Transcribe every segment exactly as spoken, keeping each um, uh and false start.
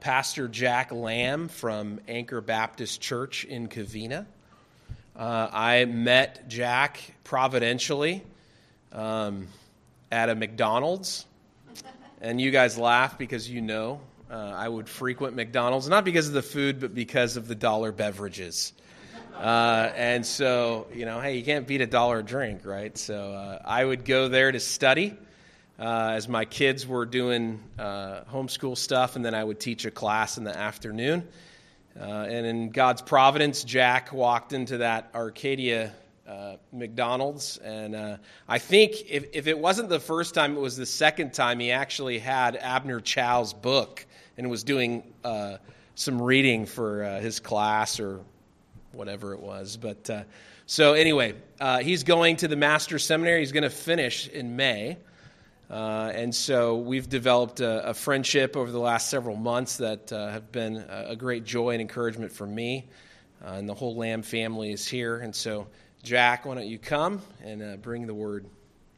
Pastor Jack Lamb from Anchor Baptist Church in Covina. Uh, I met Jack providentially um, at a McDonald's, and you guys laugh because you know uh, I would frequent McDonald's, not because of the food, but because of the dollar beverages. Uh, and so, you know, hey, you can't beat a dollar drink, right? So uh, I would go there to study uh, as my kids were doing uh, homeschool stuff, and then I would teach a class in the afternoon. Uh, and in God's providence, Jack walked into that Arcadia uh, McDonald's, and uh, I think if, if it wasn't the first time, it was the second time he actually had Abner Chow's book and was doing uh, some reading for uh, his class or whatever it was. But uh, so anyway, uh, he's going to the Master's Seminary. He's going to finish in May. Uh, and so we've developed a, a friendship over the last several months that uh, have been a, a great joy and encouragement for me. Uh, and the whole Lamb family is here. And so, Jack, why don't you come and uh, bring the word?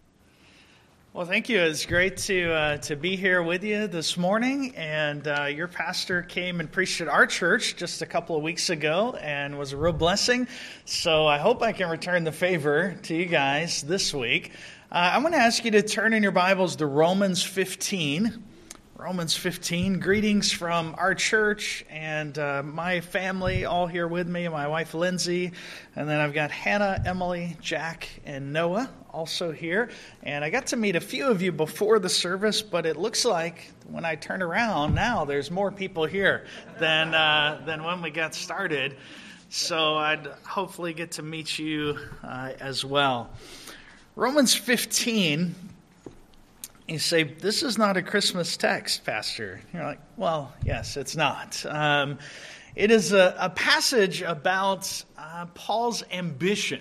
Well, thank you. It's great to uh, to be here with you this morning. And uh, your pastor came and preached at our church just a couple of weeks ago and was a real blessing. So I hope I can return the favor to you guys this week. Uh, I'm going to ask you to turn in your Bibles to Romans fifteen. Romans fifteen. Greetings from our church and uh, my family all here with me, my wife Lindsay, and then I've got Hannah, Emily, Jack, and Noah also here. And I got to meet a few of you before the service, but it looks like when I turn around now, there's more people here than uh, than when we got started. So I'd hopefully get to meet you uh, as well. Romans fifteen. You say, this is not a Christmas text, Pastor. You're like, well, yes, it's not. Um, it is a, a passage about uh, Paul's ambition.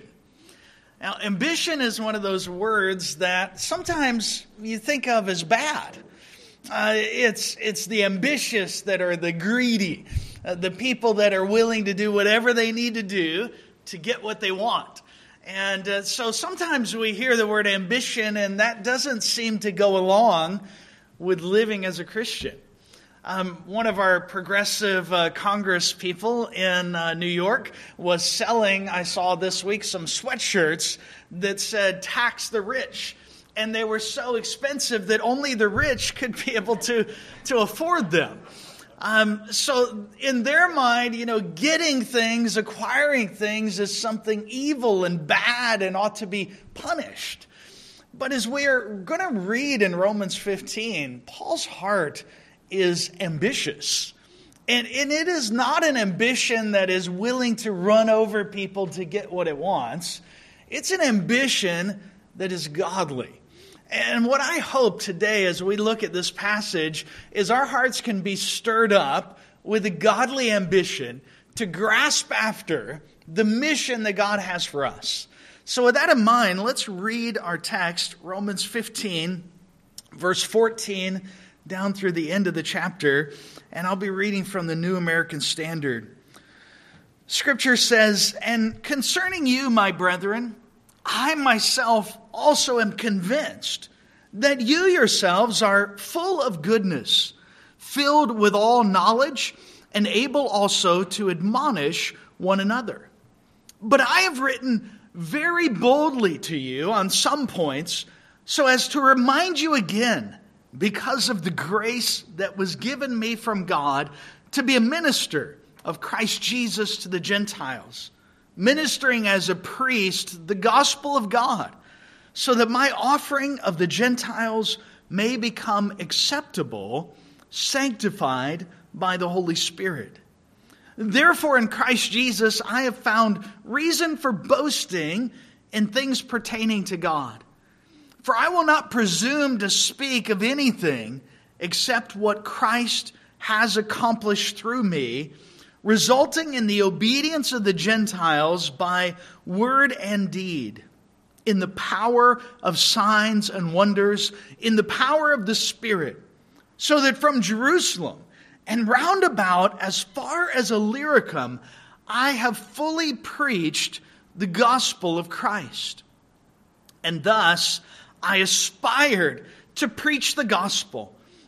Now, ambition is one of those words that sometimes you think of as bad. Uh, it's it's the ambitious that are the greedy, uh, the people that are willing to do whatever they need to do to get what they want. And uh, so sometimes we hear the word ambition, and that doesn't seem to go along with living as a Christian. Um, one of our progressive uh, Congress people in uh, New York was selling, I saw this week, some sweatshirts that said, tax the rich. And they were so expensive that only the rich could be able to, to afford them. Um, so in their mind, you know, getting things, acquiring things is something evil and bad and ought to be punished. But as we're going to read in Romans fifteen, Paul's heart is ambitious. And, and it is not an ambition that is willing to run over people to get what it wants. It's an ambition that is godly. And what I hope today as we look at this passage is our hearts can be stirred up with a godly ambition to grasp after the mission that God has for us. So with that in mind, let's read our text, Romans fifteen, verse fourteen, down through the end of the chapter. And I'll be reading from the New American Standard. Scripture says, "And concerning you, my brethren, I myself also am convinced that you yourselves are full of goodness, filled with all knowledge, and able also to admonish one another. But I have written very boldly to you on some points, so as to remind you again, because of the grace that was given me from God, to be a minister of Christ Jesus to the Gentiles, ministering as a priest the gospel of God, so that my offering of the Gentiles may become acceptable, sanctified by the Holy Spirit. Therefore, in Christ Jesus, I have found reason for boasting in things pertaining to God. For I will not presume to speak of anything except what Christ has accomplished through me, resulting in the obedience of the Gentiles by word and deed, in the power of signs and wonders, in the power of the Spirit, so that from Jerusalem and round about as far as Illyricum, I have fully preached the gospel of Christ. And thus I aspired to preach the gospel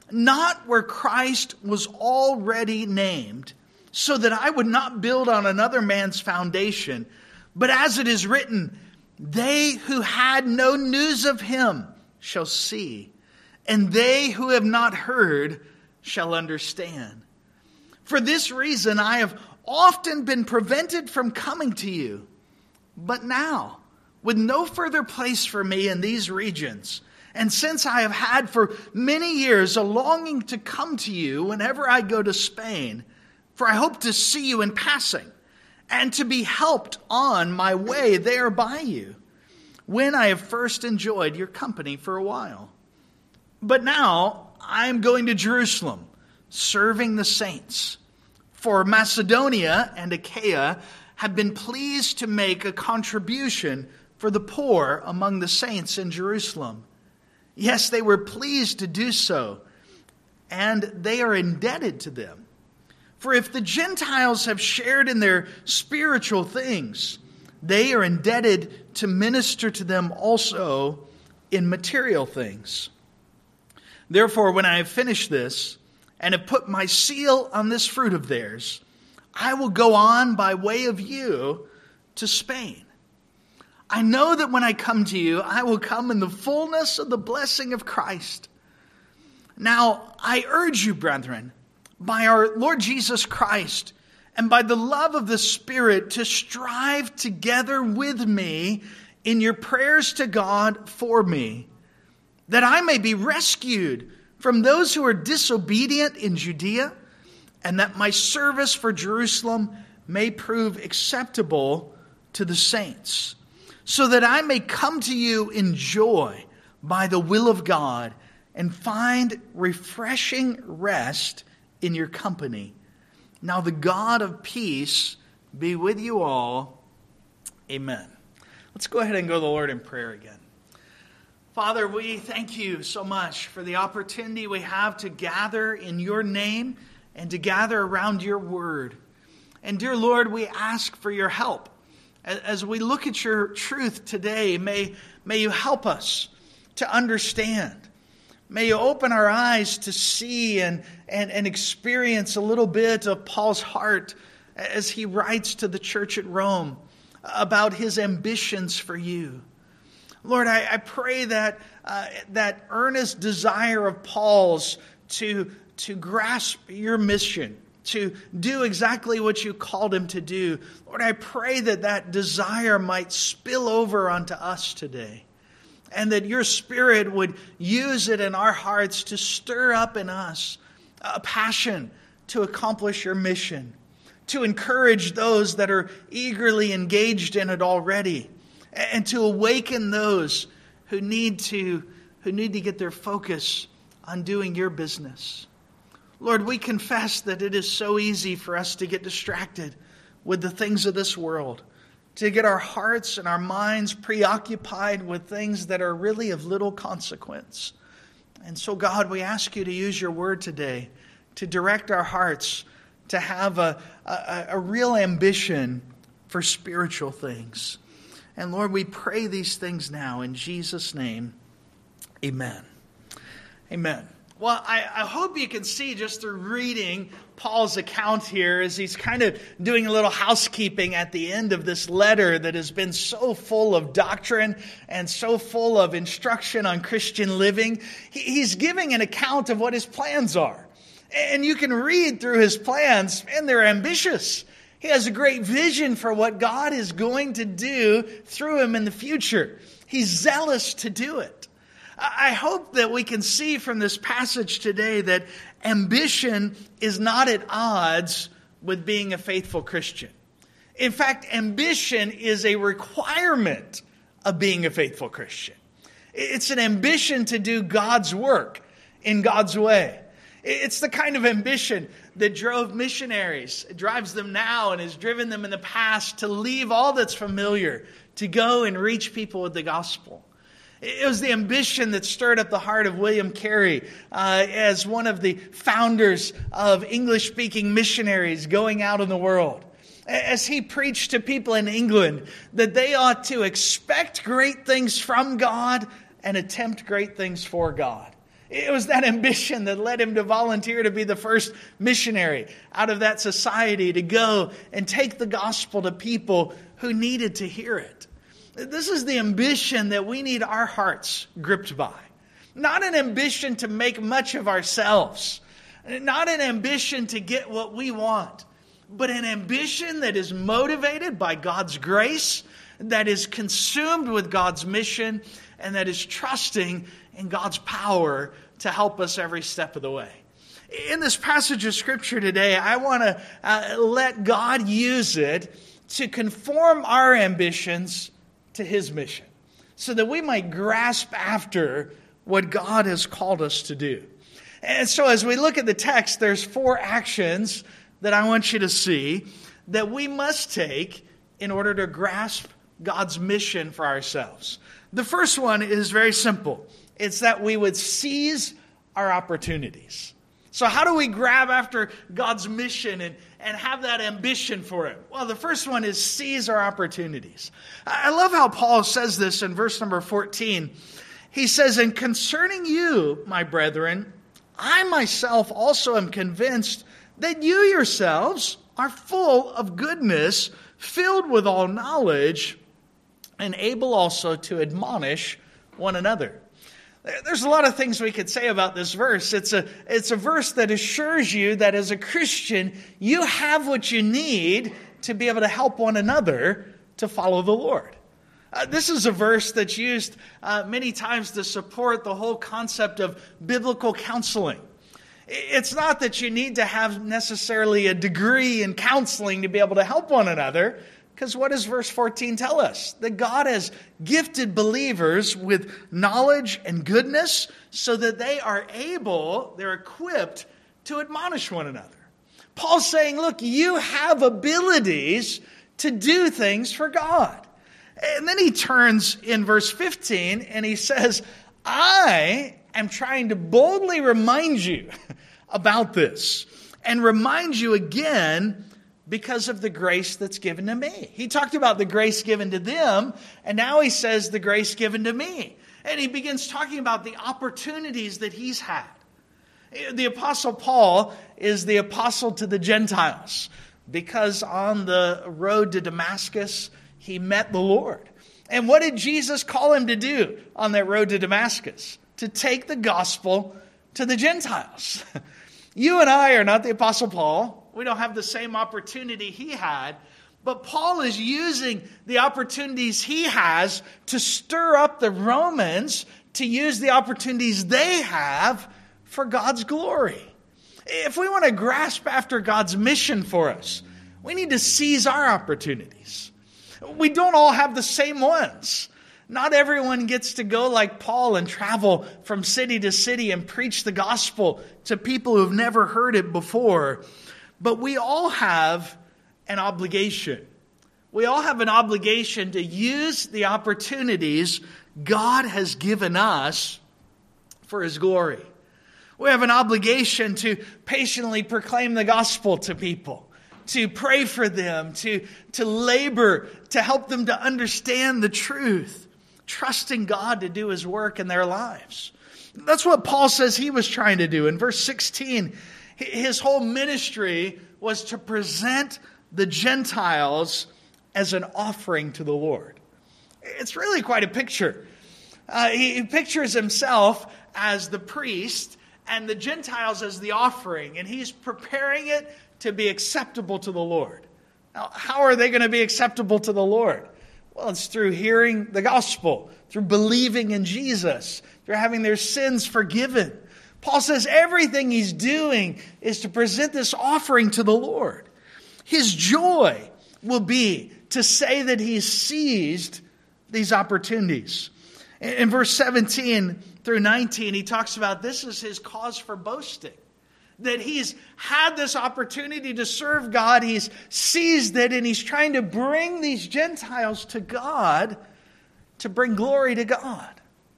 not where Christ was already named, so that I would not build on another man's foundation. But as it is written, they who had no news of him shall see, and they who have not heard shall understand. For this reason I have often been prevented from coming to you. But now, with no further place for me in these regions, and since I have had for many years a longing to come to you whenever I go to Spain, for I hope to see you in passing, and to be helped on my way there by you, when I have first enjoyed your company for a while. But now I am going to Jerusalem, serving the saints. For Macedonia and Achaia have been pleased to make a contribution for the poor among the saints in Jerusalem. Yes, they were pleased to do so, and they are indebted to them. For if the Gentiles have shared in their spiritual things, they are indebted to minister to them also in material things. Therefore, when I have finished this, and have put my seal on this fruit of theirs, I will go on by way of you to Spain. I know that when I come to you, I will come in the fullness of the blessing of Christ. Now, I urge you, brethren, by our Lord Jesus Christ, and by the love of the Spirit, to strive together with me in your prayers to God for me, that I may be rescued from those who are disobedient in Judea, and that my service for Jerusalem may prove acceptable to the saints, so that I may come to you in joy by the will of God, and find refreshing rest in your company. Now the God of peace be with you all. Amen. Let's go ahead and go to the Lord in prayer again. Father, we thank you so much for the opportunity we have to gather in your name and to gather around your word. And dear Lord, we ask for your help. As we look at your truth today, may, may you help us to understand. May you open our eyes to see and, and, and experience a little bit of Paul's heart as he writes to the church at Rome about his ambitions for you. Lord, I, I pray that uh, that earnest desire of Paul's to, to grasp your mission, to do exactly what you called him to do. Lord, I pray that that desire might spill over onto us today, and that your Spirit would use it in our hearts to stir up in us a passion to accomplish your mission, to encourage those that are eagerly engaged in it already, and to awaken those who need to, who need to get their focus on doing your business. Lord, we confess that it is so easy for us to get distracted with the things of this world, to get our hearts and our minds preoccupied with things that are really of little consequence. And so, God, we ask you to use your word today to direct our hearts to have a, a, a real ambition for spiritual things. And Lord, we pray these things now in Jesus' name. Amen. Amen. Well, I, I hope you can see just through reading Paul's account here as he's kind of doing a little housekeeping at the end of this letter that has been so full of doctrine and so full of instruction on Christian living. He, he's giving an account of what his plans are. And you can read through his plans, and they're ambitious. He has a great vision for what God is going to do through him in the future. He's zealous to do it. I hope that we can see from this passage today that ambition is not at odds with being a faithful Christian. In fact, ambition is a requirement of being a faithful Christian. It's an ambition to do God's work in God's way. It's the kind of ambition that drove missionaries, it drives them now and has driven them in the past to leave all that's familiar, to go and reach people with the gospel. It was the ambition that stirred up the heart of William Carey uh, as one of the founders of English-speaking missionaries going out in the world. As he preached to people in England that they ought to expect great things from God and attempt great things for God. It was that ambition that led him to volunteer to be the first missionary out of that society, to go and take the gospel to people who needed to hear it. This is the ambition that we need our hearts gripped by. Not an ambition to make much of ourselves. Not an ambition to get what we want. But an ambition that is motivated by God's grace, that is consumed with God's mission, and that is trusting in God's power to help us every step of the way. In this passage of Scripture today, I want to uh, let God use it to conform our ambitions to His mission, so that we might grasp after what God has called us to do. And so as we look at the text, there's four actions that I want you to see that we must take in order to grasp God's mission for ourselves. The first one is very simple. It's that we would seize our opportunities. So how do we grab after God's mission and, and have that ambition for it? Well, the first one is seize our opportunities. I love how Paul says this in verse number fourteen. He says, "And concerning you, my brethren, I myself also am convinced that you yourselves are full of goodness, filled with all knowledge, and able also to admonish one another." There's a lot of things we could say about this verse. It's a, it's a verse that assures you that as a Christian, you have what you need to be able to help one another to follow the Lord. Uh, this is a verse that's used uh, many times to support the whole concept of biblical counseling. It's not that you need to have necessarily a degree in counseling to be able to help one another, because what does verse fourteen tell us? That God has gifted believers with knowledge and goodness so that they are able, they're equipped to admonish one another. Paul's saying, look, you have abilities to do things for God. And then he turns in verse fifteen and he says, I am trying to boldly remind you about this and remind you again because of the grace that's given to me. He talked about the grace given to them, and now he says the grace given to me. And he begins talking about the opportunities that he's had. The Apostle Paul is the apostle to the Gentiles because on the road to Damascus, he met the Lord. And what did Jesus call him to do on that road to Damascus? To take the gospel to the Gentiles. You and I are not the Apostle Paul. We don't have the same opportunity he had. But Paul is using the opportunities he has to stir up the Romans to use the opportunities they have for God's glory. If we want to grasp after God's mission for us, we need to seize our opportunities. We don't all have the same ones. Not everyone gets to go like Paul and travel from city to city and preach the gospel to people who've never heard it before. But we all have an obligation. We all have an obligation to use the opportunities God has given us for His glory. We have an obligation to patiently proclaim the gospel to people, to pray for them, to, to labor, to help them to understand the truth, trusting God to do His work in their lives. That's what Paul says he was trying to do. In verse sixteen, his whole ministry was to present the Gentiles as an offering to the Lord. It's really quite a picture. Uh, he, he pictures himself as the priest and the Gentiles as the offering, and he's preparing it to be acceptable to the Lord. Now, how are they going to be acceptable to the Lord? Well, it's through hearing the gospel, through believing in Jesus, through having their sins forgiven. Paul says everything he's doing is to present this offering to the Lord. His joy will be to say that he's seized these opportunities. In verse seventeen through nineteen, he talks about this is his cause for boasting. That he's had this opportunity to serve God, he's seized it, and he's trying to bring these Gentiles to God, to bring glory to God.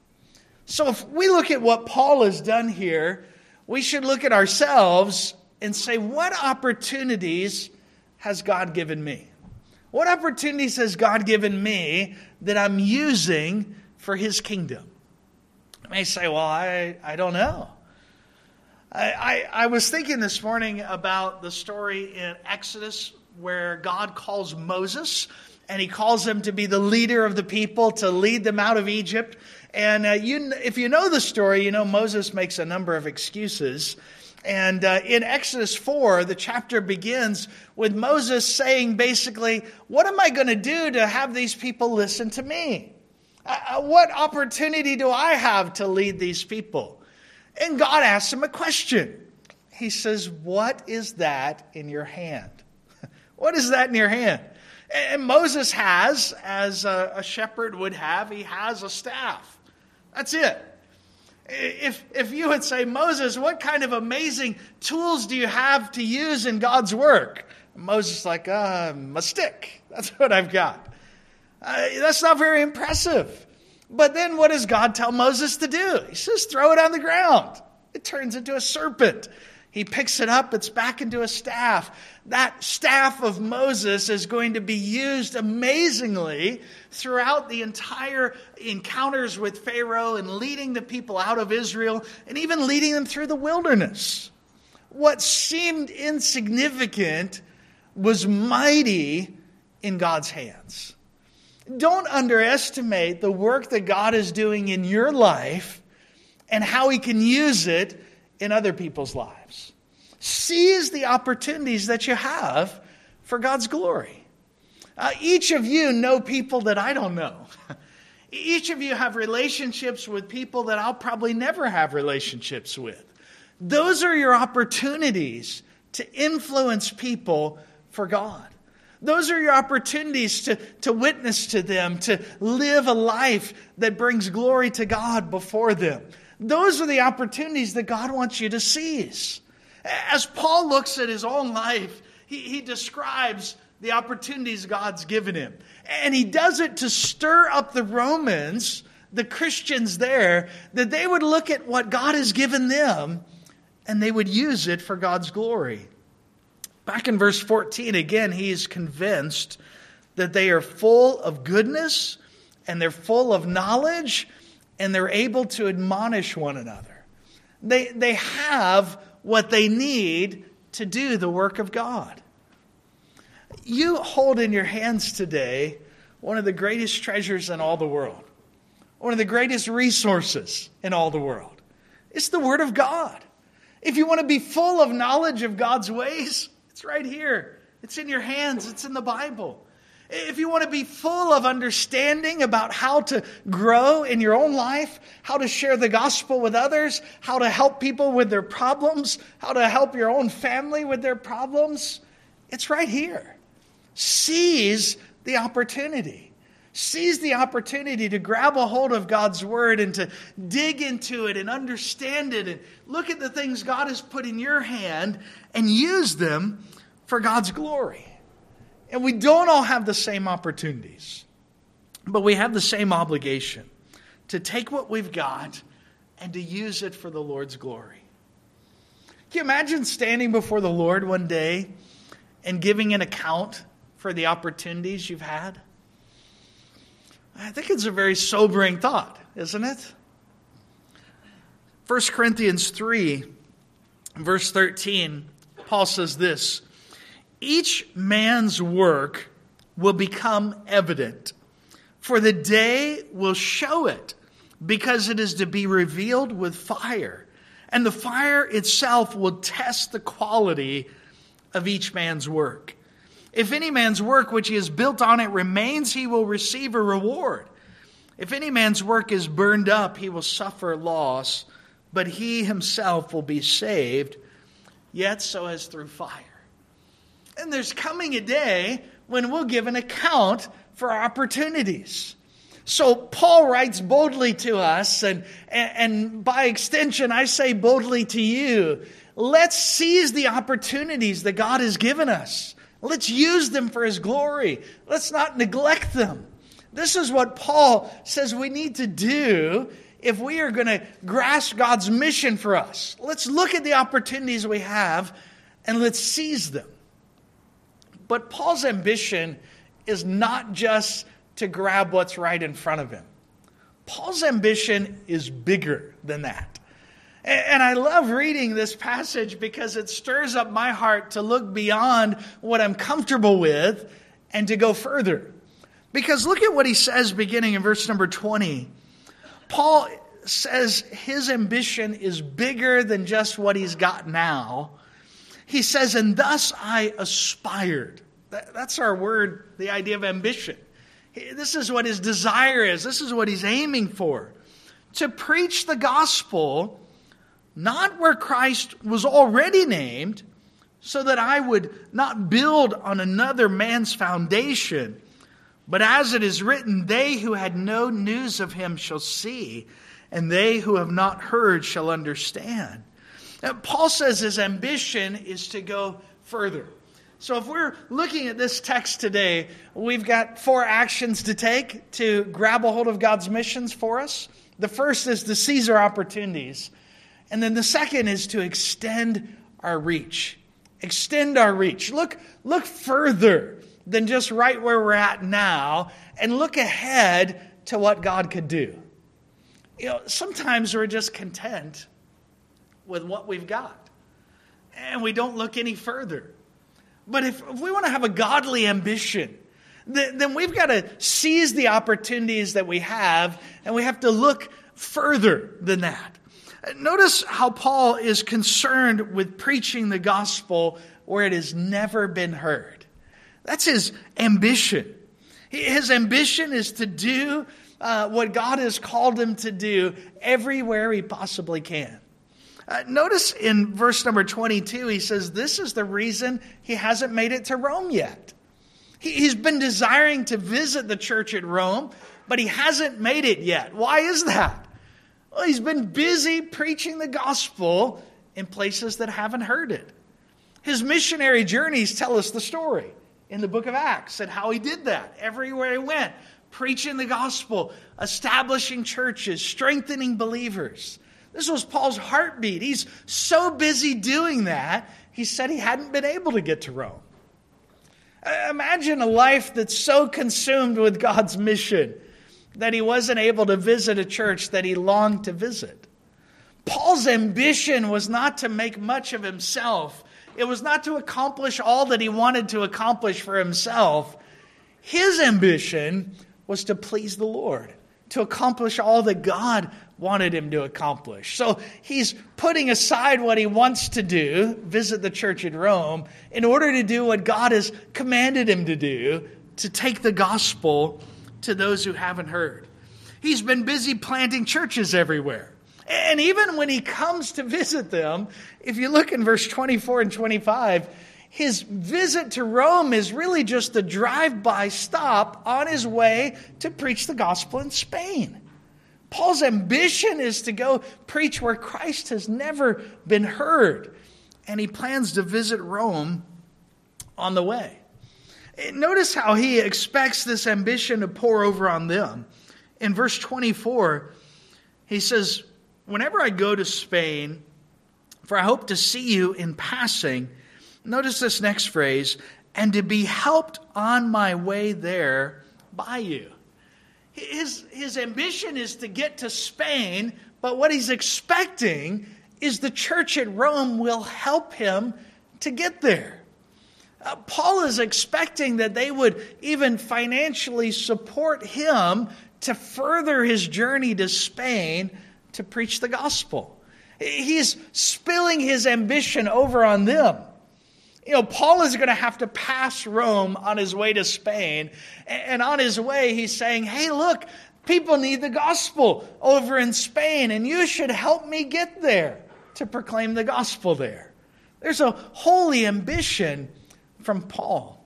So if we look at what Paul has done here, we should look at ourselves and say, what opportunities has God given me? What opportunities has God given me that I'm using for His kingdom? may say, well, I, I don't know. I, I, I was thinking this morning about the story in Exodus where God calls Moses, and he calls him to be the leader of the people, to lead them out of Egypt. And uh, you, if you know the story, you know Moses makes a number of excuses. And uh, in Exodus four, the chapter begins with Moses saying basically, what am I going to do to have these people listen to me? Uh, what opportunity do I have to lead these people? And God asks him a question. He says, what is that in your hand? What is that in your hand? And Moses has, as a, a shepherd would have, he has a staff. That's it. If, if you would say, Moses, what kind of amazing tools do you have to use in God's work? Moses is like, uh, a stick. That's what I've got. Uh, that's not very impressive. But then what does God tell Moses to do? He says, throw it on the ground. It turns into a serpent. He picks it up, it's back into a staff. That staff of Moses is going to be used amazingly throughout the entire encounters with Pharaoh and leading the people out of Israel and even leading them through the wilderness. What seemed insignificant was mighty in God's hands. Don't underestimate the work that God is doing in your life and how He can use it in other people's lives. Seize the opportunities that you have for God's glory. Uh, each of you know people that I don't know. Each of you have relationships with people that I'll probably never have relationships with. Those are your opportunities to influence people for God. Those are your opportunities to, to witness to them, to live a life that brings glory to God before them. Those are the opportunities that God wants you to seize. As Paul looks at his own life, he, he describes the opportunities God's given him. And he does it to stir up the Romans, the Christians there, that they would look at what God has given them and they would use it for God's glory. Back in verse fourteen, again, he is convinced that they are full of goodness and they're full of knowledge and they're able to admonish one another. They, they have what they need to do the work of God. You hold in your hands today one of the greatest treasures in all the world. One of the greatest resources in all the world. It's the Word of God. If you want to be full of knowledge of God's ways, it's right here. It's in your hands. It's in the Bible. If you want to be full of understanding about how to grow in your own life, how to share the gospel with others, how to help people with their problems, how to help your own family with their problems, it's right here. Seize the opportunity. Seize the opportunity to grab a hold of God's Word and to dig into it and understand it and look at the things God has put in your hand and use them for God's glory. And we don't all have the same opportunities, but we have the same obligation to take what we've got and to use it for the Lord's glory. Can you imagine standing before the Lord one day and giving an account for the opportunities you've had? I think it's a very sobering thought, isn't it? First Corinthians three, verse thirteen, Paul says this, each man's work will become evident, for the day will show it, because it is to be revealed with fire. And the fire itself will test the quality of each man's work. If any man's work which he has built on it remains, he will receive a reward. If any man's work is burned up, he will suffer loss, but he himself will be saved, yet so as through fire. And there's coming a day when we'll give an account for our opportunities. So Paul writes boldly to us, and, and, and by extension, I say boldly to you, let's seize the opportunities that God has given us. Let's use them for His glory. Let's not neglect them. This is what Paul says we need to do if we are going to grasp God's mission for us. Let's look at the opportunities we have and let's seize them. But Paul's ambition is not just to grab what's right in front of him. Paul's ambition is bigger than that. And I love reading this passage because it stirs up my heart to look beyond what I'm comfortable with and to go further. Because look at what he says beginning in verse number twenty. Paul says his ambition is bigger than just what he's got now. He says, and thus I aspired. That's our word, the idea of ambition. This is what his desire is. This is what he's aiming for. To preach the gospel, not where Christ was already named, so that I would not build on another man's foundation. But as it is written, they who had no news of him shall see, and they who have not heard shall understand. Now, Paul says his ambition is to go further. So if we're looking at this text today, we've got four actions to take to grab a hold of God's missions for us. The first is to seize our opportunities. And then the second is to extend our reach. Extend our reach. Look, look further than just right where we're at now, and look ahead to what God could do. You know, sometimes we're just content with what we've got, and we don't look any further. But if, if we want to have a godly ambition, then, then we've got to seize the opportunities that we have, and we have to look further than that. Notice how Paul is concerned with preaching the gospel where it has never been heard. That's his ambition. His ambition is to do uh, what God has called him to do everywhere he possibly can. Uh, notice in verse number twenty-two, he says this is the reason he hasn't made it to Rome yet. He, he's been desiring to visit the church at Rome, but he hasn't made it yet. Why is that? Well, he's been busy preaching the gospel in places that haven't heard it. His missionary journeys tell us the story in the book of Acts and how he did that everywhere he went, preaching the gospel, establishing churches, strengthening believers. This was Paul's heartbeat. He's so busy doing that, he said he hadn't been able to get to Rome. Imagine a life that's so consumed with God's mission that he wasn't able to visit a church that he longed to visit. Paul's ambition was not to make much of himself. It was not to accomplish all that he wanted to accomplish for himself. His ambition was to please the Lord, to accomplish all that God wanted him to accomplish. So he's putting aside what he wants to do, visit the church in Rome, in order to do what God has commanded him to do, to take the gospel to those who haven't heard. He's been busy planting churches everywhere. And even when he comes to visit them, if you look in verse twenty-four and twenty-five, his visit to Rome is really just a drive-by stop on his way to preach the gospel in Spain. Paul's ambition is to go preach where Christ has never been heard. And he plans to visit Rome on the way. Notice how he expects this ambition to pour over on them. In verse twenty-four, he says, whenever I go to Spain, for I hope to see you in passing. Notice this next phrase, and to be helped on my way there by you. His, his ambition is to get to Spain, but what he's expecting is the church at Rome will help him to get there. Uh, Paul is expecting that they would even financially support him to further his journey to Spain to preach the gospel. He's spilling his ambition over on them. You know, Paul is going to have to pass Rome on his way to Spain. And on his way, he's saying, hey, look, people need the gospel over in Spain, and you should help me get there to proclaim the gospel there. There's a holy ambition from Paul.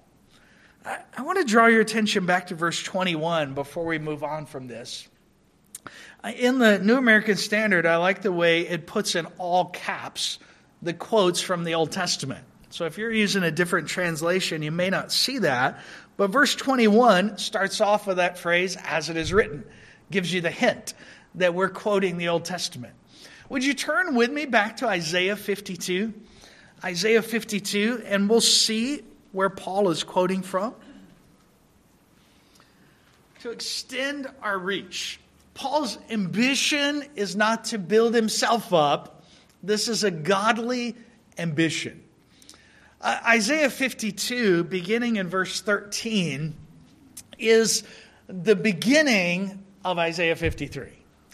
I, I want to draw your attention back to verse twenty-one before we move on from this. In the New American Standard, I like the way it puts in all caps the quotes from the Old Testament. So if you're using a different translation, you may not see that. But verse twenty-one starts off with that phrase, as it is written. Gives you the hint that we're quoting the Old Testament. Would you turn with me back to Isaiah fifty-two? Isaiah fifty-two, and we'll see where Paul is quoting from. To extend our reach. Paul's ambition is not to build himself up. This is a godly ambition. Uh, Isaiah fifty-two, beginning in verse thirteen, is the beginning of Isaiah fifty-three.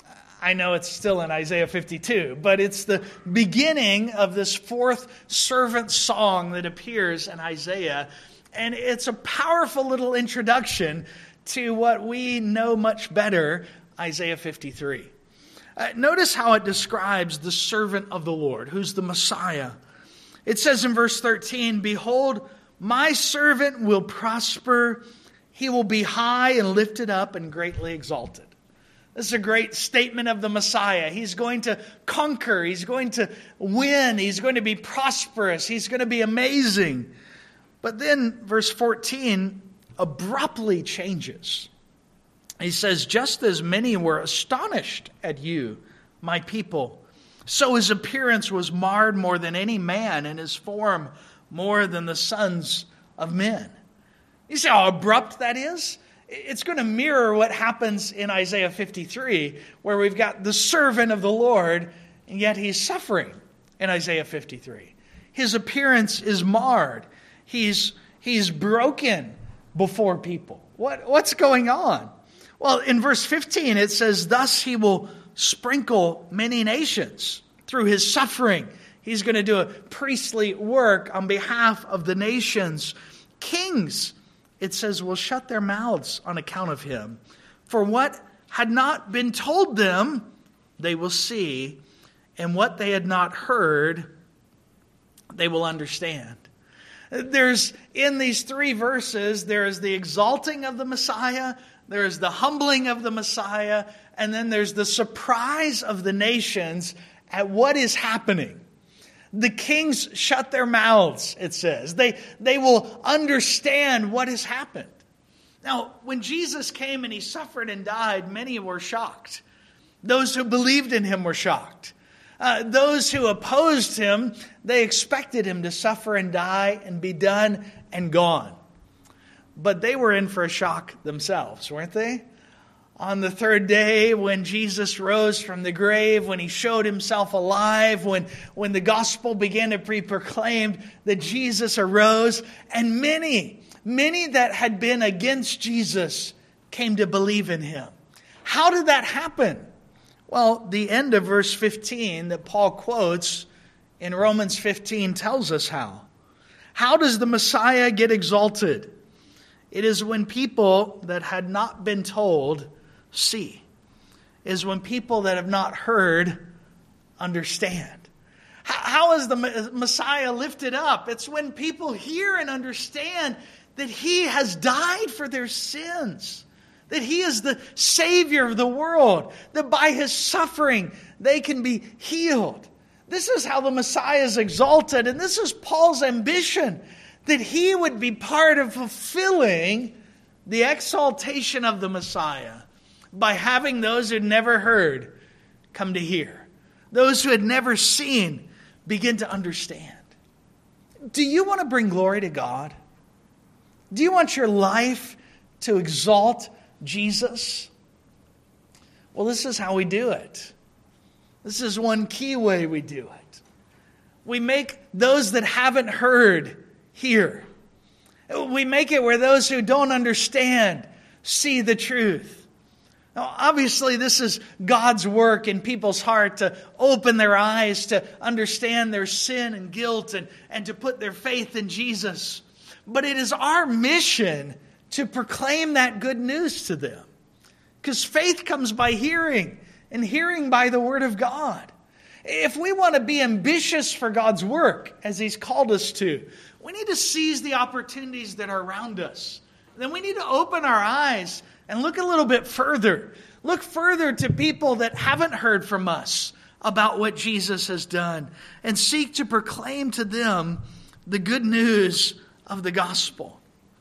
I know it's still in Isaiah fifty-two, but it's the beginning of this fourth servant song that appears in Isaiah. And it's a powerful little introduction to what we know much better, Isaiah fifty-three. Uh, notice how it describes the servant of the Lord, who's the Messiah. It says in verse thirteen, "Behold, my servant will prosper. He will be high and lifted up and greatly exalted." This is a great statement of the Messiah. He's going to conquer. He's going to win. He's going to be prosperous. He's going to be amazing. But then verse fourteen abruptly changes. He says, "Just as many were astonished at you, my people, so his appearance was marred more than any man, and his form more than the sons of men." You see how abrupt that is? It's going to mirror what happens in Isaiah fifty-three, where we've got the servant of the Lord, and yet he's suffering in Isaiah fifty-three. His appearance is marred. He's, he's broken before people. What, what's going on? Well, in verse fifteen, it says, "Thus he will sprinkle many nations through his suffering." He's going to do a priestly work on behalf of the nations. Kings, it says, will shut their mouths on account of him. For what had not been told them, they will see, and what they had not heard, they will understand. There's, in these three verses, there is the exalting of the Messiah, there is the humbling of the Messiah, and then there's the surprise of the nations at what is happening. The kings shut their mouths, it says. They, they will understand what has happened. Now, when Jesus came and he suffered and died, many were shocked. Those who believed in him were shocked. Uh, those who opposed him, they expected him to suffer and die and be done and gone. But they were in for a shock themselves, weren't they? On the third day, when Jesus rose from the grave, when he showed himself alive, when, when the gospel began to be proclaimed that Jesus arose, and many, many that had been against Jesus came to believe in him. How did that happen? Well, the end of verse fifteen that Paul quotes in Romans fifteen tells us how. How does the Messiah get exalted? It is when people that had not been told see. It is when people that have not heard understand. How is the Messiah lifted up? It's when people hear and understand that he has died for their sins. That he is the Savior of the world. That by his suffering they can be healed. This is how the Messiah is exalted. And this is Paul's ambition. That he would be part of fulfilling the exaltation of the Messiah by having those who had never heard come to hear. Those who had never seen begin to understand. Do you want to bring glory to God? Do you want your life to exalt Jesus? Well, this is how we do it. This is one key way we do it. We make those that haven't heard hear. We make it where those who don't understand see the truth. Now, obviously, this is God's work in people's heart to open their eyes, to understand their sin and guilt, and, and to put their faith in Jesus. But it is our mission to proclaim that good news to them. Because faith comes by hearing, and hearing by the Word of God. If we want to be ambitious for God's work, as He's called us to, we need to seize the opportunities that are around us. Then we need to open our eyes and look a little bit further. Look further to people that haven't heard from us about what Jesus has done, and seek to proclaim to them the good news of the gospel.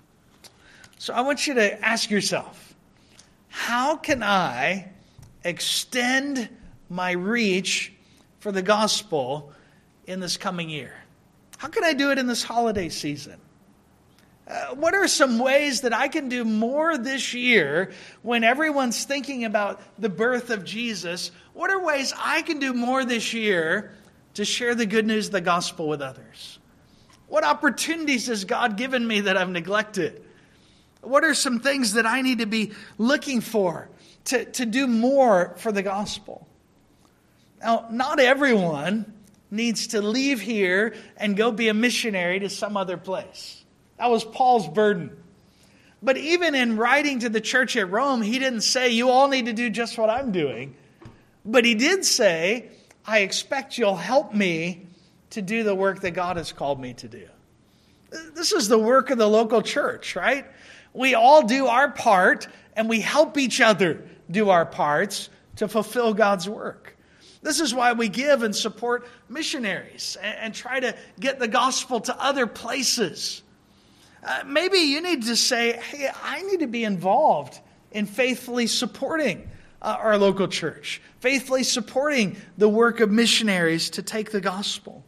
So I want you to ask yourself, how can I extend my reach for the gospel in this coming year? How can I do it in this holiday season? Uh, what are some ways that I can do more this year when everyone's thinking about the birth of Jesus? What are ways I can do more this year to share the good news of the gospel with others? What opportunities has God given me that I've neglected? What are some things that I need to be looking for to, to do more for the gospel? Now, not everyone needs to leave here and go be a missionary to some other place. That was Paul's burden. But even in writing to the church at Rome, he didn't say, you all need to do just what I'm doing. But he did say, I expect you'll help me to do the work that God has called me to do. This is the work of the local church, right? We all do our part, and we help each other do our parts to fulfill God's work. This is why we give and support missionaries and, and try to get the gospel to other places. Uh, maybe you need to say, hey, I need to be involved in faithfully supporting uh, our local church, faithfully supporting the work of missionaries to take the gospel.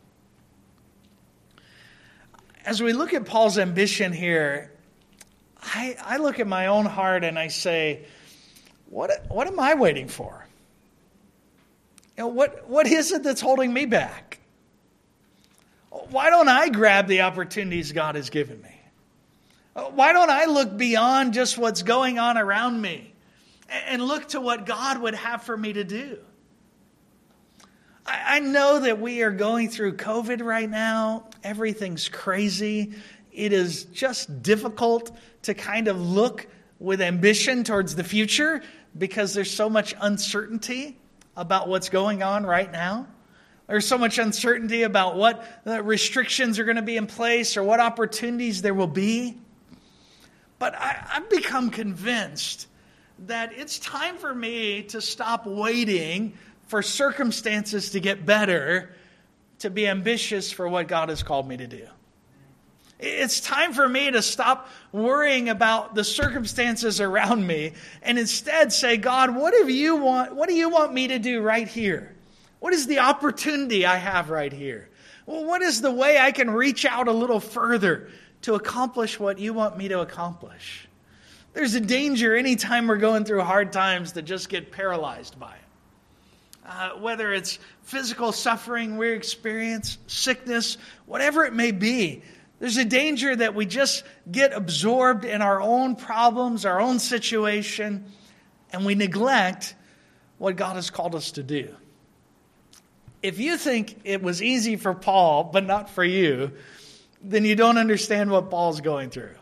As we look at Paul's ambition here, I, I look at my own heart and I say, what, what am I waiting for? You know, what, what is it that's holding me back? Why don't I grab the opportunities God has given me? Why don't I look beyond just what's going on around me and look to what God would have for me to do? I know that we are going through COVID right now. Everything's crazy. It is just difficult to kind of look with ambition towards the future because there's so much uncertainty about what's going on right now. There's so much uncertainty about what restrictions are going to be in place or what opportunities there will be. But I, I've become convinced that it's time for me to stop waiting for circumstances to get better to be ambitious for what God has called me to do. It's time for me to stop worrying about the circumstances around me and instead say, God, what do you want, what do you want me to do right here? What is the opportunity I have right here? Well, what is the way I can reach out a little further to accomplish what you want me to accomplish? There's a danger anytime we're going through hard times to just get paralyzed by it. Uh, whether it's physical suffering we experience, sickness, whatever it may be, there's a danger that we just get absorbed in our own problems, our own situation, and we neglect what God has called us to do. If you think it was easy for Paul, but not for you, then you don't understand what Paul's going through.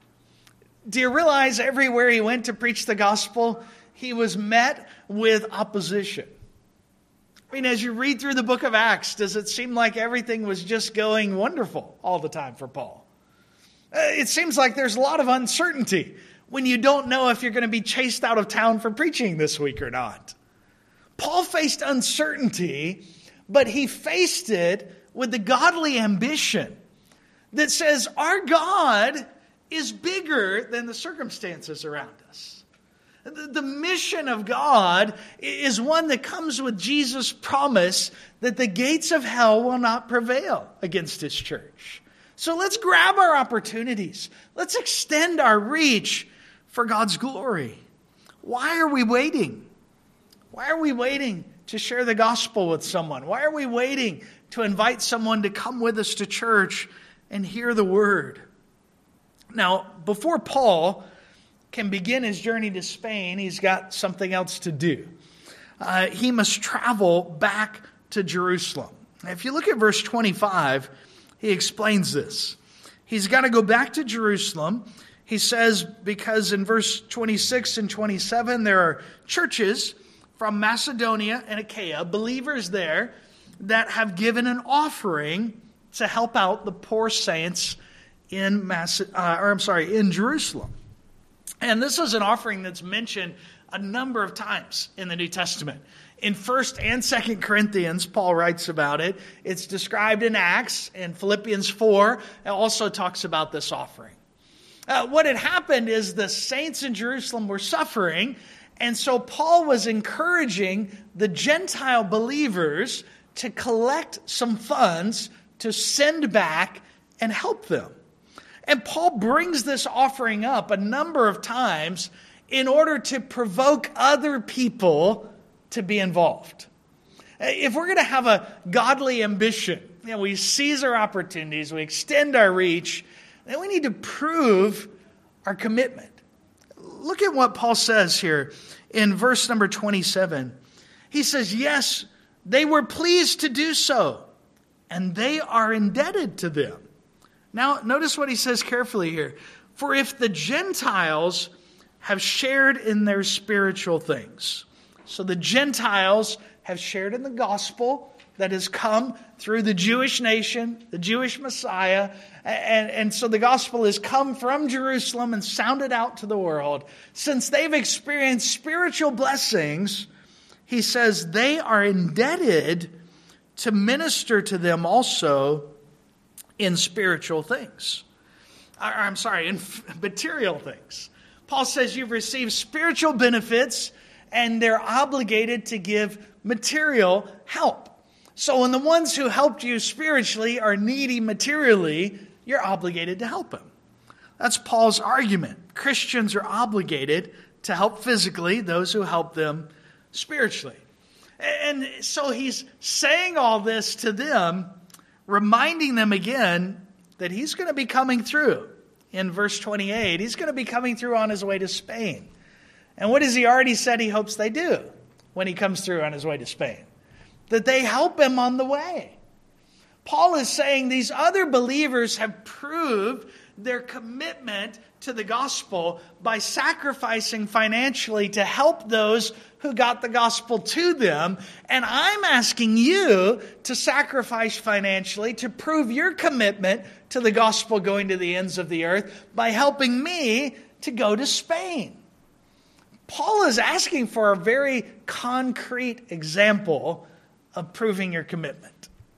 Do you realize everywhere he went to preach the gospel, he was met with opposition? I mean, as you read through the book of Acts, does it seem like everything was just going wonderful all the time for Paul? It seems like there's a lot of uncertainty when you don't know if you're going to be chased out of town for preaching this week or not. Paul faced uncertainty, but he faced it with the godly ambition that says our God is bigger than the circumstances around us. The mission of God is one that comes with Jesus' promise that the gates of hell will not prevail against his church. So let's grab our opportunities. Let's extend our reach for God's glory. Why are we waiting? Why are we waiting to share the gospel with someone? Why are we waiting to invite someone to come with us to church and hear the word? Now, before Paul can begin his journey to Spain, he's got something else to do. Uh, he must travel back to Jerusalem. If you look at verse twenty-five, he explains this. He's got to go back to Jerusalem. He says, because in verse twenty-six and twenty-seven, there are churches from Macedonia and Achaia, believers there, that have given an offering to help out the poor saints in Mace- uh, or I'm sorry, in Jerusalem. And this is an offering that's mentioned a number of times in the New Testament. In First and Second Corinthians, Paul writes about it. It's described in Acts, and Philippians four it also talks about this offering. Uh, what had happened is the saints in Jerusalem were suffering, and so Paul was encouraging the Gentile believers to collect some funds to send back and help them. And Paul brings this offering up a number of times in order to provoke other people to be involved. If we're going to have a godly ambition, you know, we seize our opportunities, we extend our reach, then we need to prove our commitment. Look at what Paul says here in verse number twenty-seven. He says, yes, they were pleased to do so, and they are indebted to them. Now, notice what he says carefully here. For if the Gentiles have shared in their spiritual things. So the Gentiles have shared in the gospel that has come through the Jewish nation, the Jewish Messiah. And, and so the gospel has come from Jerusalem and sounded out to the world. Since they've experienced spiritual blessings, he says they are indebted to minister to them also in spiritual things. I'm sorry, in material things. Paul says you've received spiritual benefits and they're obligated to give material help. So when the ones who helped you spiritually are needy materially, you're obligated to help them. That's Paul's argument. Christians are obligated to help physically those who help them spiritually. And so he's saying all this to them, reminding them again that he's going to be coming through. In verse twenty-eight, he's going to be coming through on his way to Spain. And what has he already said he hopes they do when he comes through on his way to Spain? That they help him on the way. Paul is saying these other believers have proved their commitment to the gospel by sacrificing financially to help those who got the gospel to them. And I'm asking you to sacrifice financially to prove your commitment to the gospel going to the ends of the earth by helping me to go to Spain. Paul is asking for a very concrete example of proving your commitment.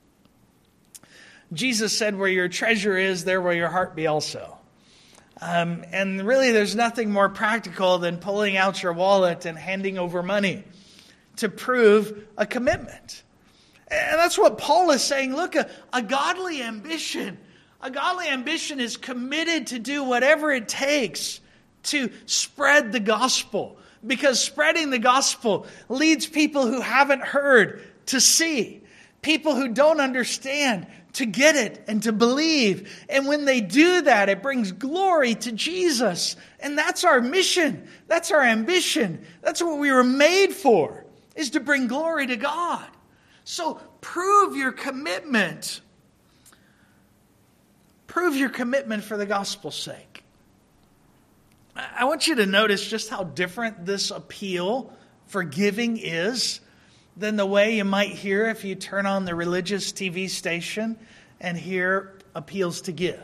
Jesus said, where your treasure is, there will your heart be also. Um, and really, there's nothing more practical than pulling out your wallet and handing over money to prove a commitment. And that's what Paul is saying. Look, a, a godly ambition, a godly ambition is committed to do whatever it takes to spread the gospel. Because spreading the gospel leads people who haven't heard to see. People who don't understand to get it and to believe. And when they do that, it brings glory to Jesus. And that's our mission. That's our ambition. That's what we were made for, is to bring glory to God. So prove your commitment. Prove your commitment for the gospel's sake. I want you to notice just how different this appeal for giving is than the way you might hear if you turn on the religious T V station and hear appeals to give.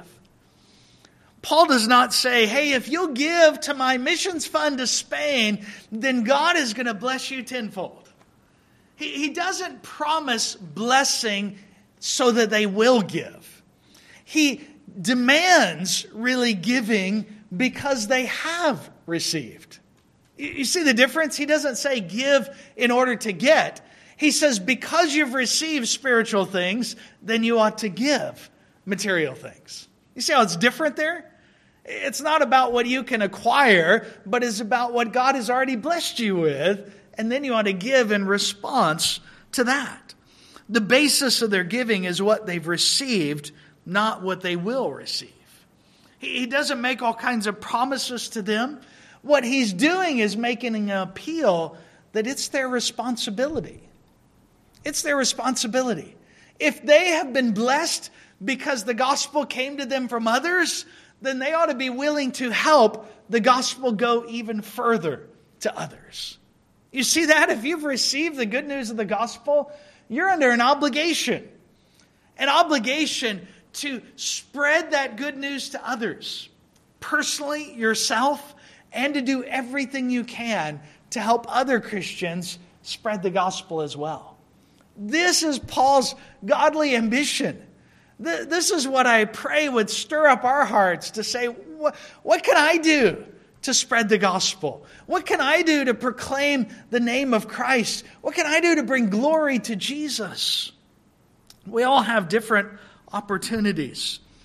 Paul does not say, hey, if you'll give to my missions fund to Spain, then God is going to bless you tenfold. He, he doesn't promise blessing so that they will give. He demands really giving because they have received. You see the difference? He doesn't say give in order to get. He says because you've received spiritual things, then you ought to give material things. You see how it's different there? It's not about what you can acquire, but it's about what God has already blessed you with, and then you ought to give in response to that. The basis of their giving is what they've received, not what they will receive. He doesn't make all kinds of promises to them. What he's doing is making an appeal that it's their responsibility. It's their responsibility. If they have been blessed because the gospel came to them from others, then they ought to be willing to help the gospel go even further to others. You see that? If you've received the good news of the gospel, you're under an obligation. An obligation to spread that good news to others, personally, yourself, and to do everything you can to help other Christians spread the gospel as well. This is Paul's godly ambition. This is what I pray would stir up our hearts to say, what can I do to spread the gospel? What can I do to proclaim the name of Christ? What can I do to bring glory to Jesus? We all have different opportunities.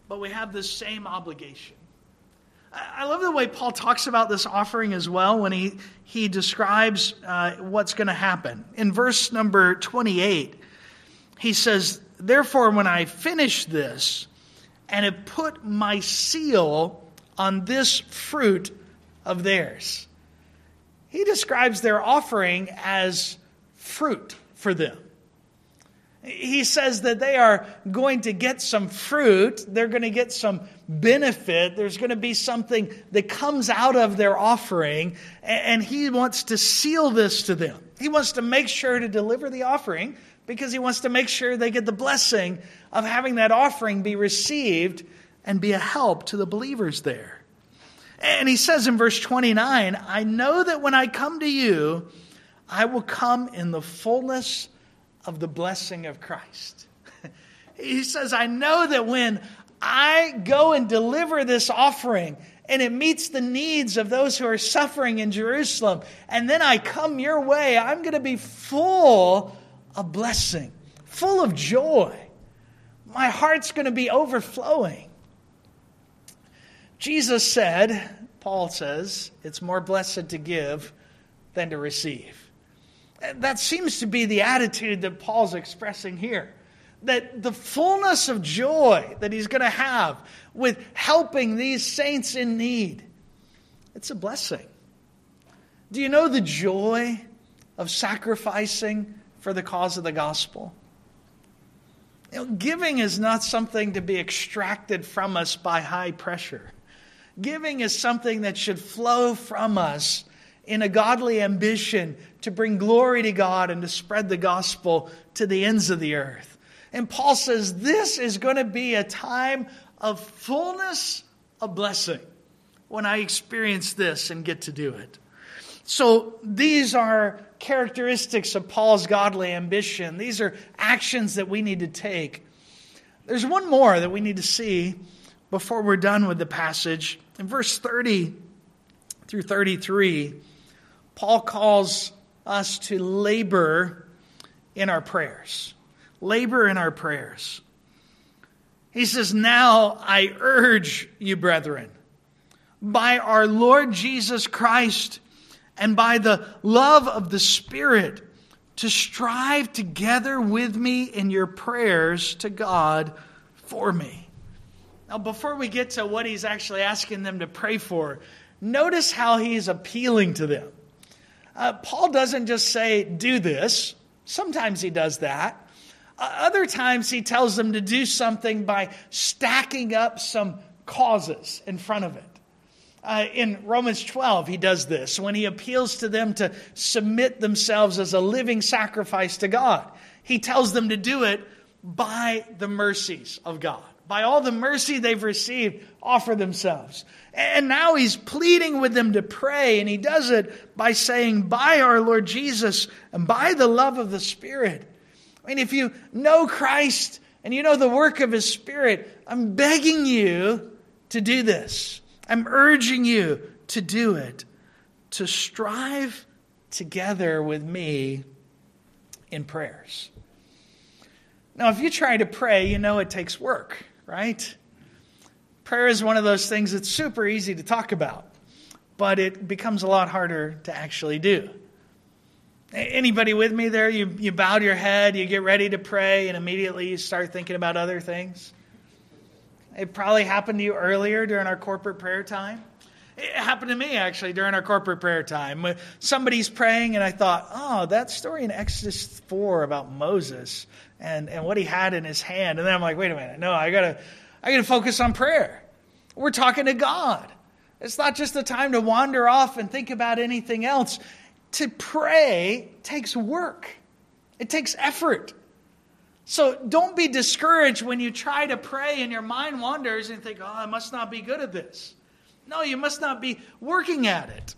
but we have this same obligation. I love the way Paul talks about this offering as well when he, he describes uh, what's going to happen. In verse number twenty-eight, he says, "Therefore, when I finish this and have put my seal on this fruit of theirs." He describes their offering as fruit for them. He says that they are going to get some fruit. They're going to get some benefit. There's going to be something that comes out of their offering. And he wants to seal this to them. He wants to make sure to deliver the offering because he wants to make sure they get the blessing of having that offering be received and be a help to the believers there. And he says in verse twenty-nine, "I know that when I come to you, I will come in the fullness of the blessing of Christ." He says, I know that when I go and deliver this offering and it meets the needs of those who are suffering in Jerusalem, and then I come your way, I'm going to be full of blessing, full of joy. My heart's going to be overflowing. Jesus said, Paul says, it's more blessed to give than to receive. That seems to be the attitude that Paul's expressing here. That the fullness of joy that he's going to have with helping these saints in need, it's a blessing. Do you know the joy of sacrificing for the cause of the gospel? You know, giving is not something to be extracted from us by high pressure. Giving is something that should flow from us in a godly ambition to bring glory to God and to spread the gospel to the ends of the earth. And Paul says this is going to be a time of fullness of blessing when I experience this and get to do it. So these are characteristics of Paul's godly ambition. These are actions that we need to take. There's one more that we need to see before we're done with the passage. In verse thirty through thirty-three, Paul calls us to labor in our prayers. Labor in our prayers. He says, "Now I urge you, brethren, by our Lord Jesus Christ and by the love of the Spirit, to strive together with me in your prayers to God for me." Now, before we get to what he's actually asking them to pray for, notice how he's appealing to them. Uh, Paul doesn't just say, do this. Sometimes he does that. Uh, other times he tells them to do something by stacking up some causes in front of it. Uh, in Romans twelve, he does this when he appeals to them to submit themselves as a living sacrifice to God. He tells them to do it by the mercies of God. By all the mercy they've received, offer themselves. And now he's pleading with them to pray, and he does it by saying, by our Lord Jesus and by the love of the Spirit. I mean, if you know Christ and you know the work of His Spirit, I'm begging you to do this. I'm urging you to do it, to strive together with me in prayers. Now, if you try to pray, you know it takes work, right? Prayer is one of those things that's super easy to talk about, but it becomes a lot harder to actually do. Anybody with me there? You, you bowed your head, you get ready to pray, and immediately you start thinking about other things. It probably happened to you earlier during our corporate prayer time. It happened to me, actually, during our corporate prayer time. Somebody's praying, and I thought, oh, that story in Exodus four about Moses and, and what he had in his hand. And then I'm like, wait a minute. No, I gotta, I gotta focus on prayer. We're talking to God. It's not just the time to wander off and think about anything else. To pray takes work. It takes effort. So don't be discouraged when you try to pray and your mind wanders and think, oh, I must not be good at this. No, you must not be working at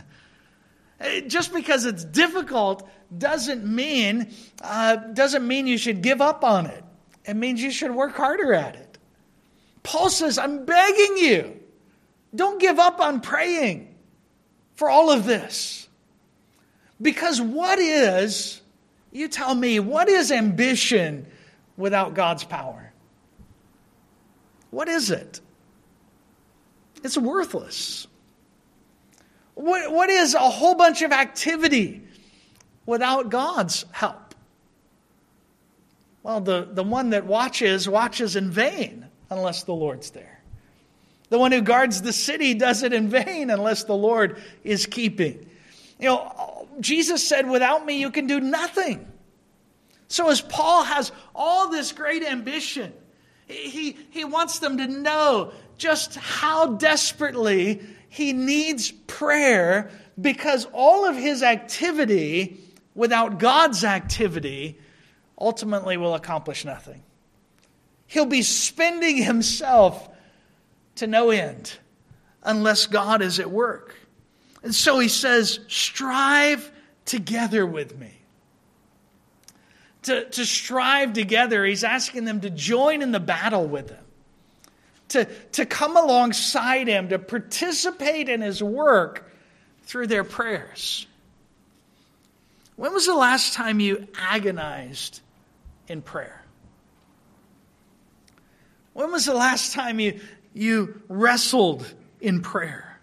it. Just because it's difficult doesn't mean uh, doesn't mean you should give up on it. It means you should work harder at it. Paul says, I'm begging you, don't give up on praying for all of this. Because what is, you tell me, what is ambition without God's power? What is it? It's worthless. What, what is a whole bunch of activity without God's help? Well, the, the one that watches, watches in vain unless the Lord's there. The one who guards the city does it in vain unless the Lord is keeping. You know, Jesus said, without me you can do nothing. So as Paul has all this great ambition, he, he wants them to know just how desperately he needs prayer, because all of his activity without God's activity ultimately will accomplish nothing. He'll be spending himself to no end unless God is at work. And so he says, strive together with me. To, to strive together, he's asking them to join in the battle with him. To, to come alongside him, to participate in his work through their prayers. When was the last time you agonized in prayer? When was the last time you, you wrestled in prayer?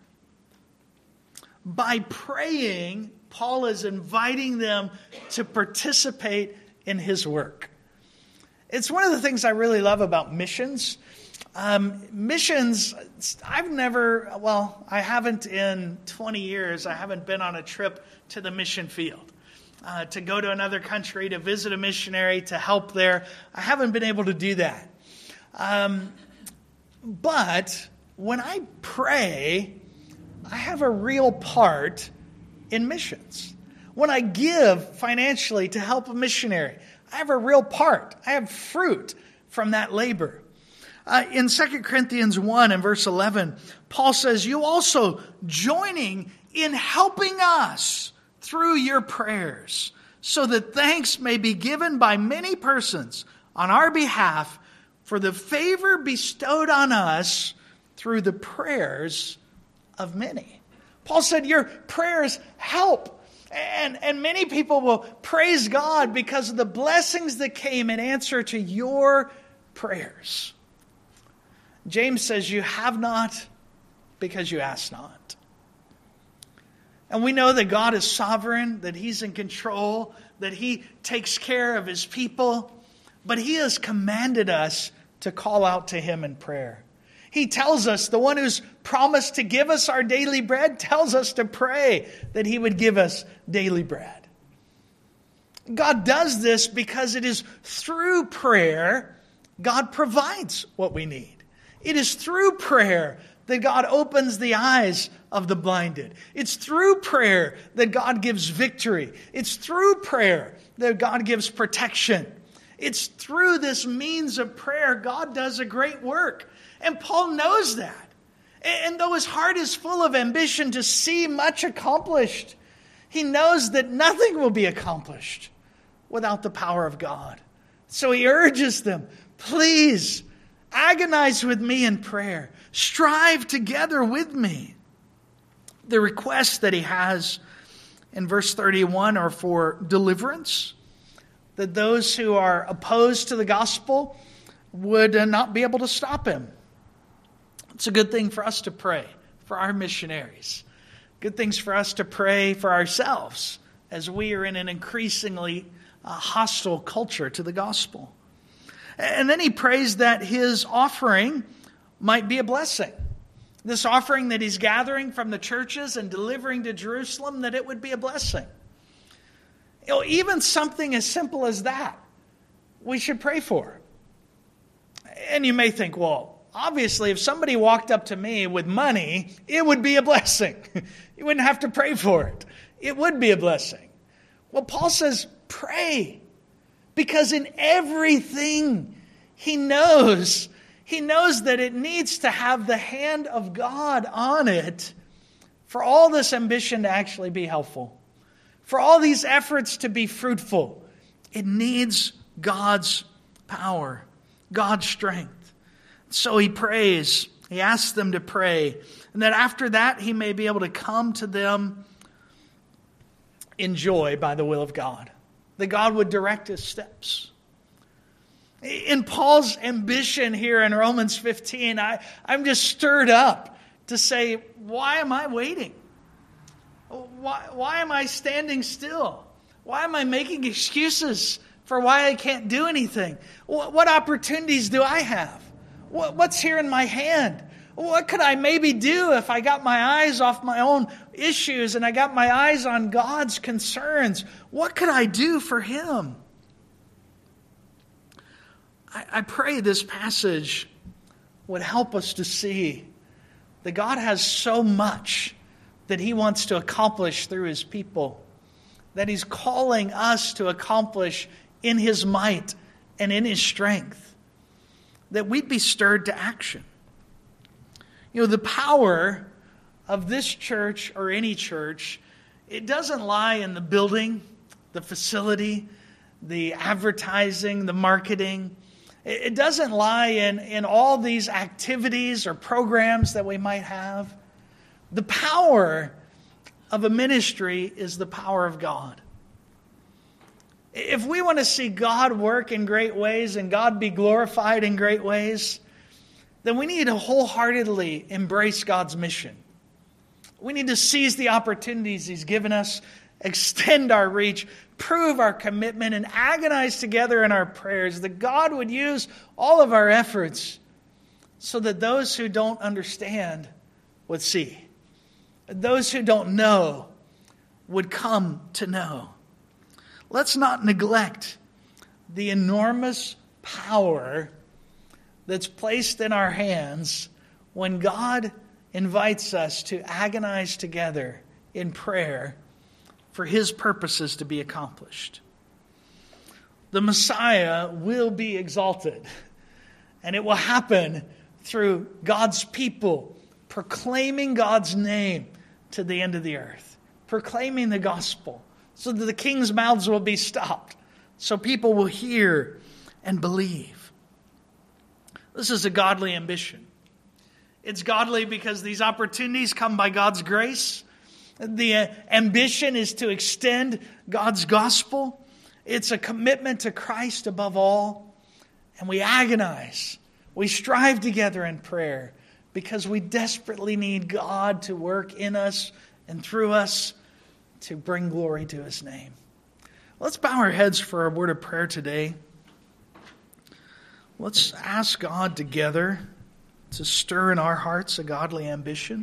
By praying, Paul is inviting them to participate in his work. It's one of the things I really love about missions. Um, missions, I've never, well, I haven't in twenty years, I haven't been on a trip to the mission field. Uh, to go to another country, to visit a missionary, to help there. I haven't been able to do that. Um, but when I pray, I have a real part in missions. When I give financially to help a missionary, I have a real part. I have fruit from that labor. Uh, in Second Corinthians one and verse eleven, Paul says, you also joining in helping us through your prayers, so that thanks may be given by many persons on our behalf for the favor bestowed on us through the prayers of many. Paul said, your prayers help. And, and many people will praise God because of the blessings that came in answer to your prayers. James says, you have not because you ask not. And we know that God is sovereign, that He's in control, that He takes care of His people. But He has commanded us to call out to Him in prayer. He tells us, the one who's promised to give us our daily bread, tells us to pray that He would give us daily bread. God does this because it is through prayer God provides what we need. It is through prayer that God opens the eyes of the blinded. It's through prayer that God gives victory. It's through prayer that God gives protection. It's through this means of prayer God does a great work. And Paul knows that. And though his heart is full of ambition to see much accomplished, he knows that nothing will be accomplished without the power of God. So he urges them, please agonize with me in prayer. Strive together with me. The requests that he has in verse thirty-one are for deliverance, that those who are opposed to the gospel would not be able to stop him. It's a good thing for us to pray for our missionaries. Good things for us to pray for ourselves as we are in an increasingly uh, hostile culture to the gospel. And then he prays that his offering might be a blessing. This offering that he's gathering from the churches and delivering to Jerusalem, that it would be a blessing. You know, even something as simple as that, we should pray for. And you may think, well, obviously, if somebody walked up to me with money, it would be a blessing. You wouldn't have to pray for it. It would be a blessing. Well, Paul says, pray. Because in everything, he knows, he knows that it needs to have the hand of God on it for all this ambition to actually be helpful. For all these efforts to be fruitful. It needs God's power, God's strength. So he prays. He asks them to pray. And that after that, he may be able to come to them in joy by the will of God. That God would direct his steps. In Paul's ambition here in Romans fifteen, I, I'm just stirred up to say, why am I waiting? Why, why am I standing still? Why am I making excuses for why I can't do anything? What, what opportunities do I have? What, what's here in my hand? What could I maybe do if I got my eyes off my own issues and I got my eyes on God's concerns? What could I do for Him? I, I pray this passage would help us to see that God has so much that He wants to accomplish through His people, that He's calling us to accomplish in His might and in His strength, that we'd be stirred to action. You know, the power of this church or any church, it doesn't lie in the building, the facility, the advertising, the marketing. It doesn't lie in, in all these activities or programs that we might have. The power of a ministry is the power of God. If we want to see God work in great ways and God be glorified in great ways, then we need to wholeheartedly embrace God's mission. We need to seize the opportunities He's given us, extend our reach, prove our commitment, and agonize together in our prayers that God would use all of our efforts so that those who don't understand would see. Those who don't know would come to know. Let's not neglect the enormous power that's placed in our hands when God invites us to agonize together in prayer for His purposes to be accomplished. The Messiah will be exalted, and it will happen through God's people proclaiming God's name to the end of the earth, proclaiming the gospel so that the king's mouths will be stopped, so people will hear and believe. This is a godly ambition. It's godly because these opportunities come by God's grace. The ambition is to extend God's gospel. It's a commitment to Christ above all. And we agonize. We strive together in prayer because we desperately need God to work in us and through us to bring glory to His name. Let's bow our heads for a word of prayer today. Let's ask God together to stir in our hearts a godly ambition.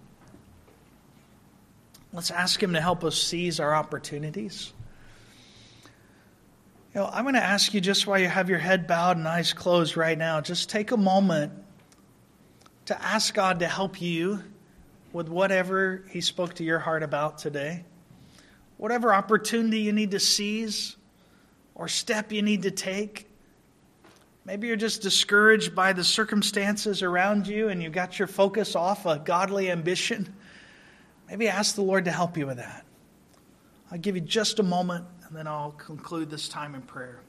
Let's ask Him to help us seize our opportunities. You know, I'm going to ask you, just while you have your head bowed and eyes closed right now, just take a moment to ask God to help you with whatever He spoke to your heart about today. Whatever opportunity you need to seize or step you need to take. Maybe you're just discouraged by the circumstances around you and you got your focus off a godly ambition. Maybe ask the Lord to help you with that. I'll give you just a moment and then I'll conclude this time in prayer.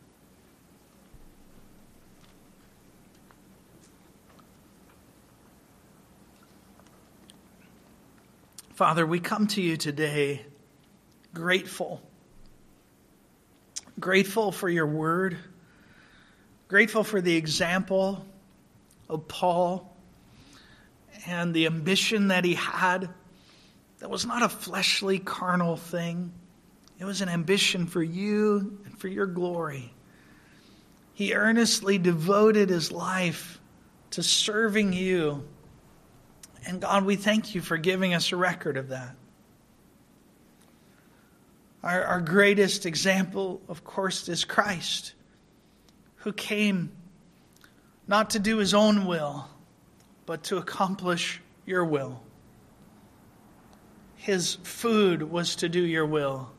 Father, we come to you today grateful. Grateful for your word. Grateful for the example of Paul and the ambition that he had. That was not a fleshly, carnal thing. It was an ambition for you and for your glory. He earnestly devoted his life to serving you. And God, we thank you for giving us a record of that. Our, our greatest example, of course, is Christ, who came not to do his own will, but to accomplish your will. His food was to do your will.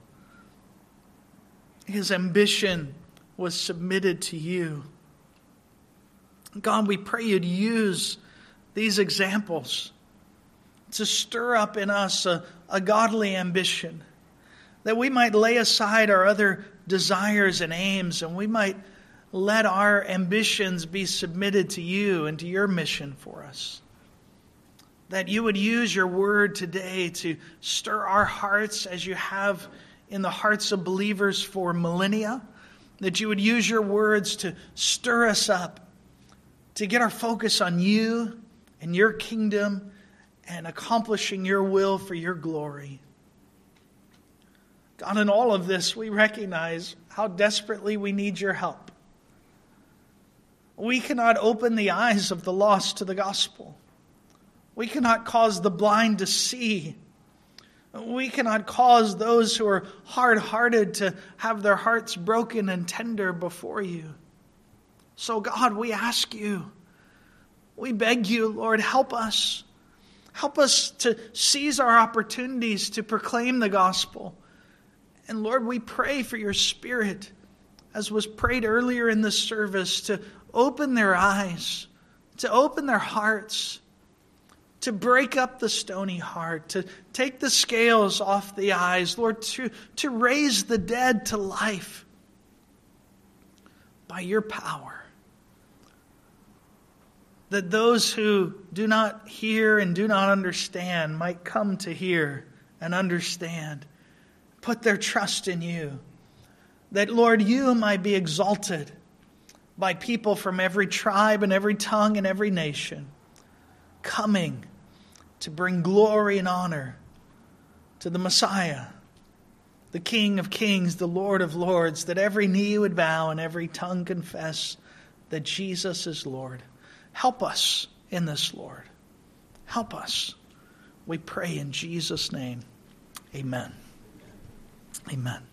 His ambition was submitted to you. God, we pray you'd use these examples to stir up in us a, a godly ambition, that we might lay aside our other desires and aims, and we might let our ambitions be submitted to you and to your mission for us. That you would use your word today to stir our hearts as you have in the hearts of believers for millennia. that you would use your words to stir us up, to get our focus on you and your kingdom and accomplishing your will for your glory. God, in all of this, we recognize how desperately we need your help. We cannot open the eyes of the lost to the gospel. We cannot cause the blind to see. We cannot cause those who are hard-hearted to have their hearts broken and tender before you. So God, we ask you, we beg you, Lord, help us. Help us to seize our opportunities to proclaim the gospel. And Lord, we pray for your Spirit, as was prayed earlier in this service, to open their eyes, to open their hearts, to break up the stony heart, to take the scales off the eyes, Lord, to, to raise the dead to life by your power. That those who do not hear and do not understand might come to hear and understand. Put their trust in you. That, Lord, you might be exalted by people from every tribe and every tongue and every nation, coming to bring glory and honor to the Messiah, the King of kings, the Lord of lords, that every knee would bow and every tongue confess that Jesus is Lord. Help us in this, Lord. Help us. We pray in Jesus' name. Amen. Amen.